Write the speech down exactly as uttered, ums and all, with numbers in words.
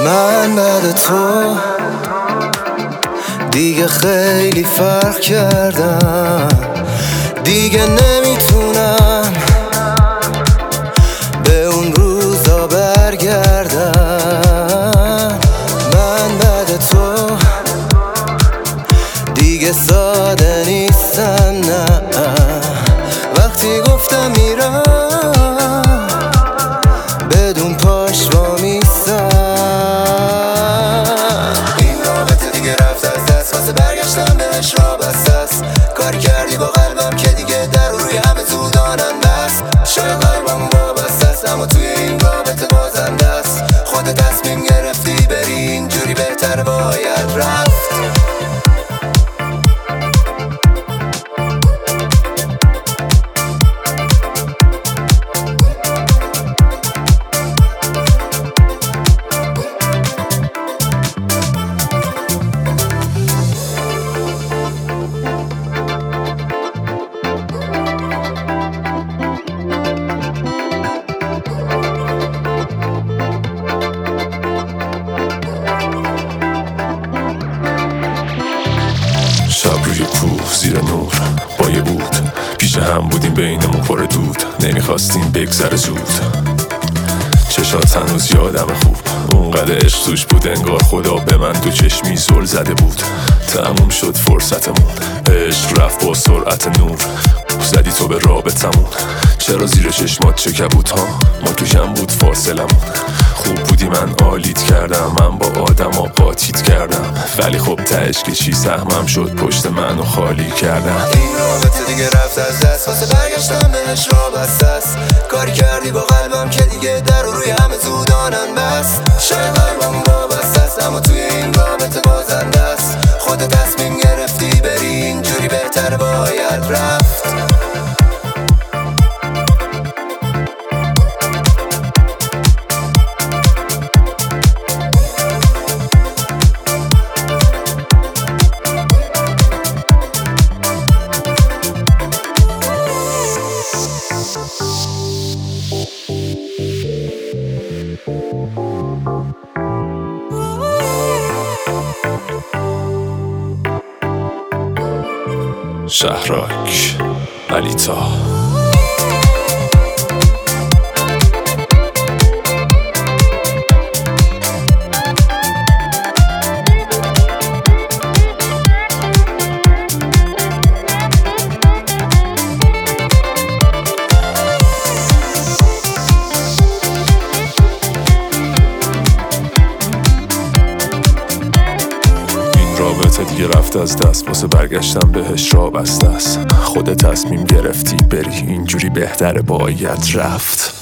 من بعد تو دیگه خیلی فرق کردم، دیگه نمیتونم به اون روزا برگردم. من بعد تو دیگه ساده نیستم، نه وقتی گفتم میرم بدون پاش وامیستم. این رابطه دیگه رفت از دست، واسه برگشتم بهش را بست است. کاری کردی با قلبم که دیگه در روی همه زودانم بس. شاید قلبم وابسته است اما توی این رابطه بازنده است. خودت تصمیم گرفتی بری، اینجوری بهتر باید رفت. شب روی کوه زیر نور بایه بود، پیش هم بودیم بینمون پر دود، نمیخواستیم بگذره زود. چشات هنوز یادم خوب، اونقدر عشق توش بود انگار خدا به من دو چشمی زل زده بود. تموم شد فرصتمون، عشق رفت با سرعت نور، زدی تو به رابطمون. چرا زیر چشمات چه کبود ها، ما تو کم بود فاصلمون. خوب بودی من عالیت کردم، من با آدم ها قاطیت کردم، ولی خب تهش که چی سهمم شد پشت منو خالی کردم. این رابطه دیگه رفت از دست، واسه برگشتم بهش را بست است. کاری کردی با قلبم که دیگه در روی همه زودانم بس. شاید قلبم وابسته است اما توی این رابطه بازنده است. خودت تصمیم گرفتی بری، اینجوری بهتر باید رفت. شهرک علیتا. رابطه دیگه رفت از دست، واسه برگشتم بهش را بسته است. خودت تصمیم گرفتی بری، اینجوری بهتره باید رفت.